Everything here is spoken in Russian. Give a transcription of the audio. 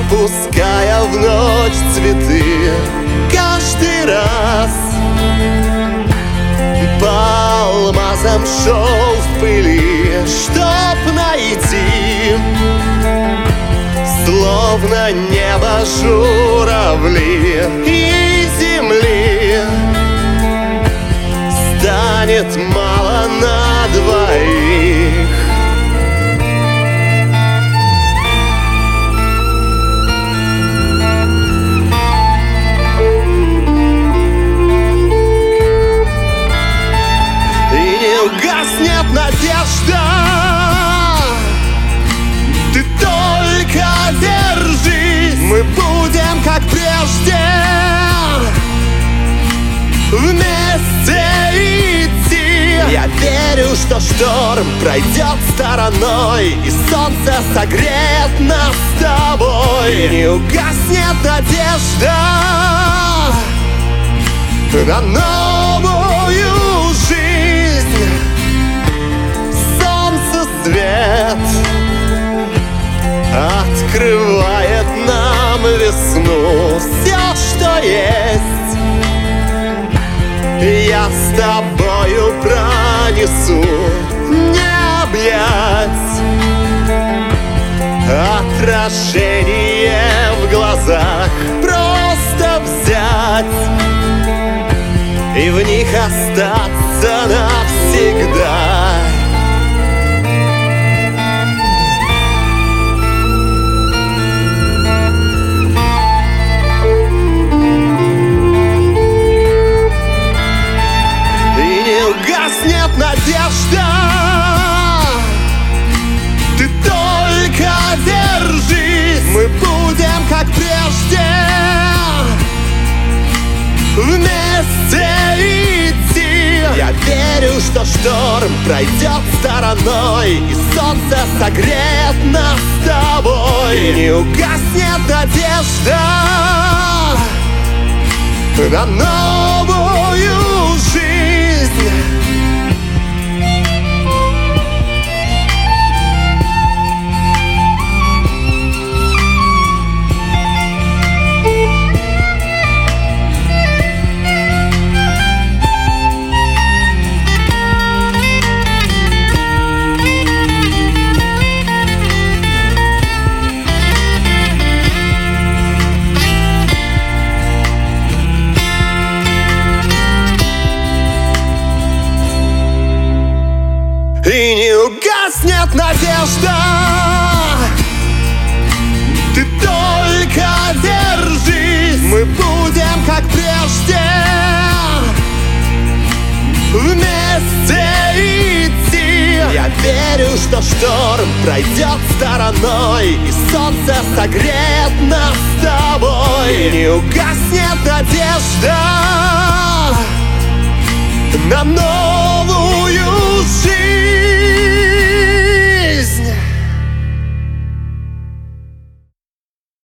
пуская в ночь цветы. Каждый раз по алмазам шел в пыли, чтоб найти, словно небо, журавли и земли. Станет мало на двоих. И не угаснет надежда, ты только держись. Мы будем как прежде, вместе идти. Я верю, что шторм пройдет стороной, и солнце согреет нас с тобой. И не угаснет надежда на новую жизнь. Солнце свет открывает нам весну. Все, что есть, я с тобою пронесу. Не объять отражение в глазах, просто взять и в них остаться навсегда. Угаснет надежда, ты только держись. Мы будем как прежде, вместе идти. Я верю, что шторм пройдет стороной, и солнце согреет нас с тобой. И не угаснет надежда на новую жизнь. И не угаснет надежда, ты только держись. Мы будем как прежде, вместе идти. Я верю, что шторм пройдет стороной, и солнце согреет нас с тобой. И не угаснет надежда на новую